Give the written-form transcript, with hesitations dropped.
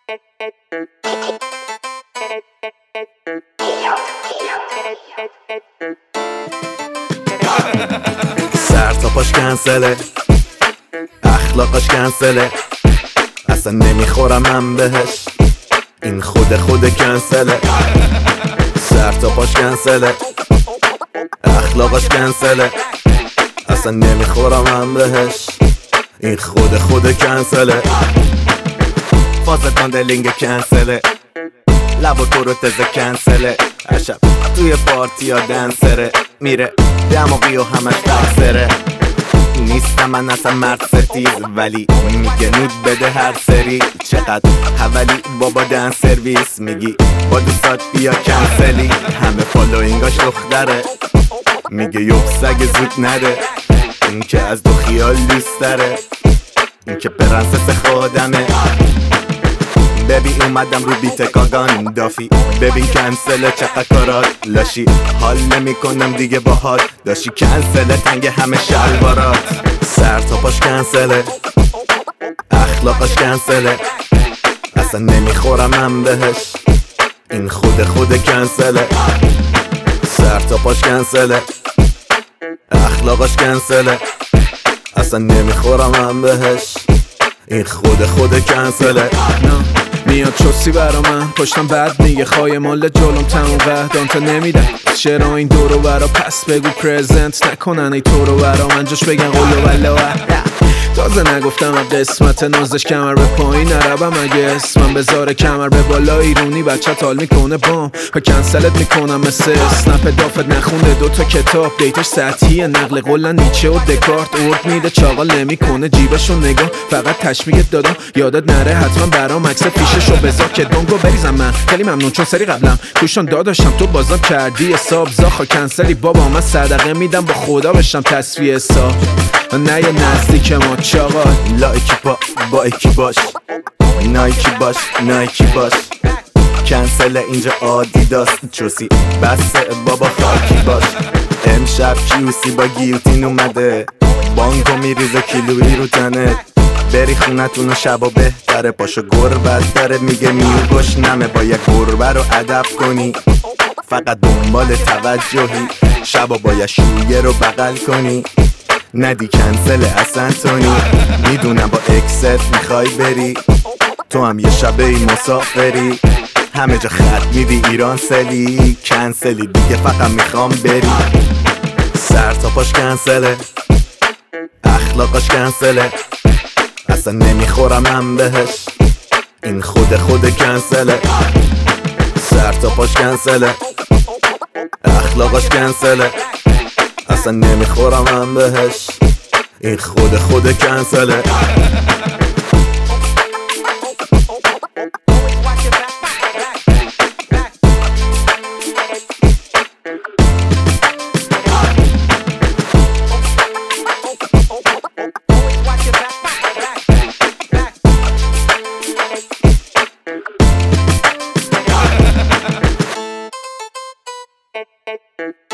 سر تا پاش کنسله، اخلاقش کنسله، اصلا نمیخورم من بهش، این خود کنسله. سر تا پاش کنسله، اخلاقش کنسله، اصلا نمیخورم من بهش، این خود کنسله. فاز کاندلینگ کنسله، لب و پروتز کنسله، عشب توی پارتی ها دنسره، میره دماغی و همش تکسره. نیستم من اصلا مرد ستیز، ولی میگه نود بده هر سری. چقدر حولی بابا دن سرویس، میگی با دوستات بیا کنسلی. همه فالوینگاش دختره، میگه یوب سگ زود نره. این که از دو خیال دوست داره، این که پرنسس خودمه. ببین اومدم رو بیت کاگان دافی، ببین کنسل چقدر کارات لاشی. حال نمی کنم دیگه باهات، داشی کنسل تنگ همه شلوارات. سر تا پاش کنسله، اخلاقش کنسله، اصلا نمیخورم من بهش، این خود کنسله. سر تا پاش کنسله، اخلاقش کنسله، اصلا نمیخورم من بهش، این خود کنسله. میاد چوسی برا من، پشتم بد میگه خواهی مال جلوم تموم وحدانت نمیدم. چرا این دورو برا پس بگو پرزنت نکنن ای تو رو برا من، جوش بگن قلو بله. تازه نگفتم قسمت نازش کمر به پایین نربم، اگه اسمم بذاره کمر به بالا ایرونی بچه تال میکنه بام و کنسلت میکنم مثل اسنپ. دافت نخونده دوتا کتاب، دیتاش سطحیه، نقل قولن نیچه و دکارت. ارد میده چاقال نمیکنه جیبشو نگاه، فقط تشمیگت دادم یادت نره حتما برام عکس پیششو بذار که دونگو بریزم. من خیلی ممنون چون سری قبلم کوشان داداشم، تو بازم کردی حساب زاخا کنسلی بابا. من صدقه میدم با خدا بشم تصفیه حساب، نه یه نزدیک ما چاقال. لایکی با ایکی باش، نایکی باش نایکی باش. کنسل اینجا عادی داست چوسی، بسه بابا خاکی باش. امشب کیوسی با گیوتین اومده، بانکو میریزه کیلویی رو تنه. بری خونتون و شبا بهتره، پاشو گربت داره میگه میو گوش نمه. باید گربه رو ادب کنی، فقط دنبال توجهی. شبا باید شویه رو بغل کنی، ندی کنسل اصلا تونی. میدونم با اکست میخوای بری، تو هم یه شبه ای مسافری. همه جا خط میدی ایران سلی، کنسلی دیگه فقط میخوام بری. سر تا پاش کنسله، اخلاقش کنسله، اصلا نمیخورم من بهش، این خود کنسله. سر تا پاش کنسله، اخلاقش کنسله، اصلا نمیخورم من بهش، این خود کنسله. Thank you.